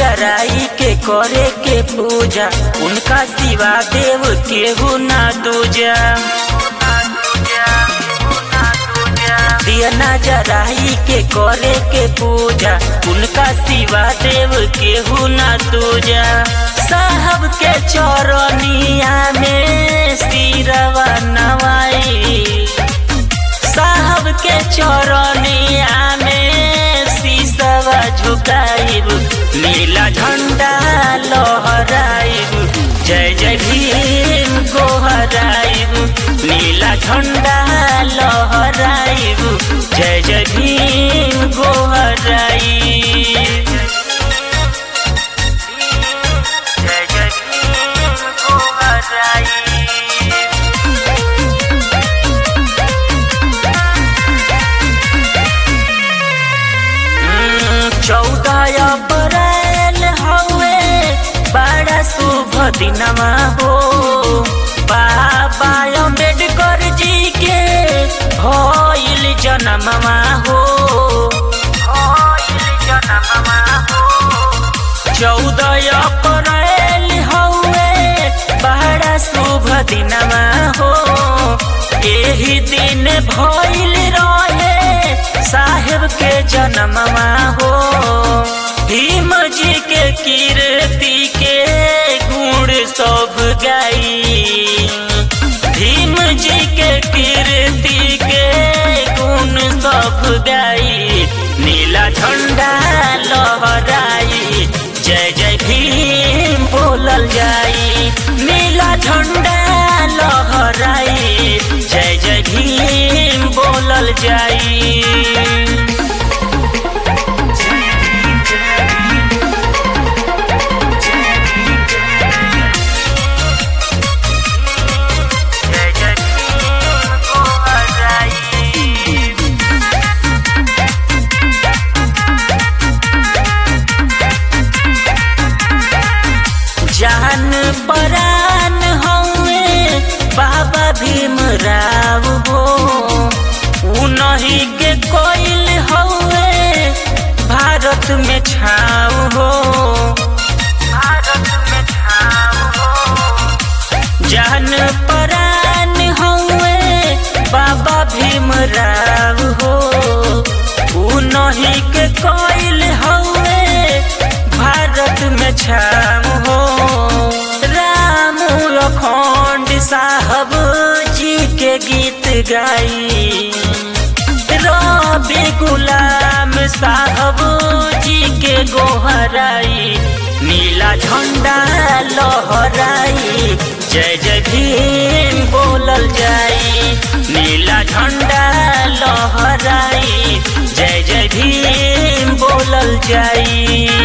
जराई के करे के पूजा, उनका सिवा देव केहू ना दूजा। दिया ना जराई के करे के पूजा, उनका सिवा देव केहू ना दूजा। साहब के चरनिया में सिरवा नवाई, साहब के चरनिया में शीशवा झुकाइब, नीला झंडा लहराइब, जय जय भीम गोहराइब, नीला झंडा लहराइब, जय जय भीम गोहराइब, जय जय भीम गोहराइब। 14 अप्रैल हवे बड़ा शुभ दिनमा हो, बाबा अम्बेडकर जी के भइल जनमवा हो, भइल जनमवा हो। 14 अप्रैल हवे बड़ा शुभ दिनमा हो, एही दिन भइल रहे साहेब के जनमवा हो। भीम जी के कीर्ति के गुण सब गाई, भीम जी के कीर्ति के गुण सब गाई, नीला झंडा लहराई, जय जय भीम बोलल जाई, नीला झंडा लहराई, जय जय भीम बोलल जाई। जान परान हवे बाबा भीमराव हो, उन्हीं के कोइल हवे भारत में छाव हो, भारत में छाव हो। जान परान हवे बाबा भीमराव हो, उन्हीं के कोइल हवे भारत में छाव हो। राम अखंड साहब जी के गीत गाई, रवि गुलाम साहब जी के गोहराई, नीला झंडा लहराई, जय जय भीम बोलल जाई, नीला झंडा लहराई, जय जय भीम बोलल जाई।